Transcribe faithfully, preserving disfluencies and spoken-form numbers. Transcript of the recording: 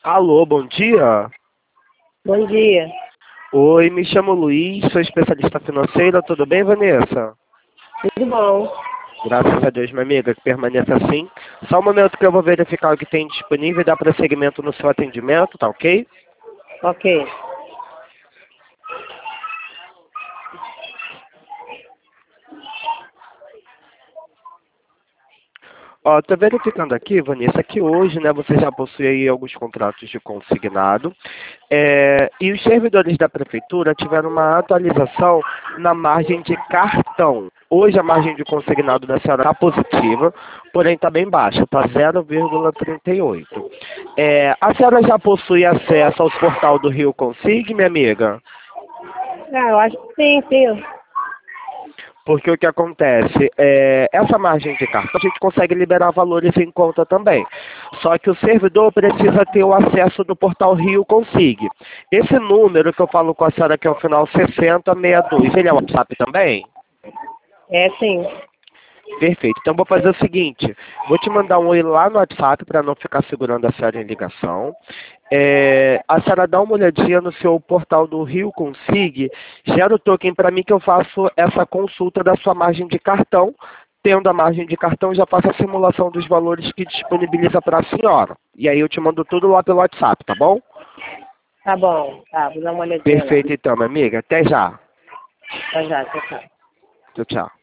Alô, bom dia. Bom dia. Oi, me chamo Luiz, sou especialista financeira. Tudo bem, Vanessa? Tudo bom? Graças a Deus, minha amiga, que permaneça assim. Só um momento que eu vou verificar o que tem disponível e dar prosseguimento no seu atendimento, tá ok? Ok. Ó, tô verificando aqui, Vanessa, que hoje, né, você já possui aí alguns contratos de consignado. É, e os servidores da prefeitura tiveram uma atualização na margem de cartão. Hoje a margem de consignado da senhora está positiva, porém está bem baixa, está zero vírgula trinta e oito. É, a senhora já possui acesso ao portal do Rio Consig, minha amiga? Ah, eu acho que sim, sim. Porque o que acontece, é, essa margem de cartão a gente consegue liberar valores em conta também. Só que o servidor precisa ter o acesso do portal Rio Consig. Esse número que eu falo com a senhora que é o final sessenta sessenta e dois, ele é o WhatsApp também? É sim. Perfeito. Então vou fazer o seguinte, vou te mandar um oi lá no WhatsApp para não ficar segurando a senhora em ligação. É, a senhora dá uma olhadinha no seu portal do Rio Consig, gera o token para mim que eu faço essa consulta da sua margem de cartão. Tendo a margem de cartão, já faço a simulação dos valores que disponibiliza para a senhora. E aí eu te mando tudo lá pelo WhatsApp, tá bom? Tá bom. Tá, vou dar uma olhadinha lá. Perfeito então, minha amiga. Até já. Tá já, tchau, tchau. Tchau, tchau.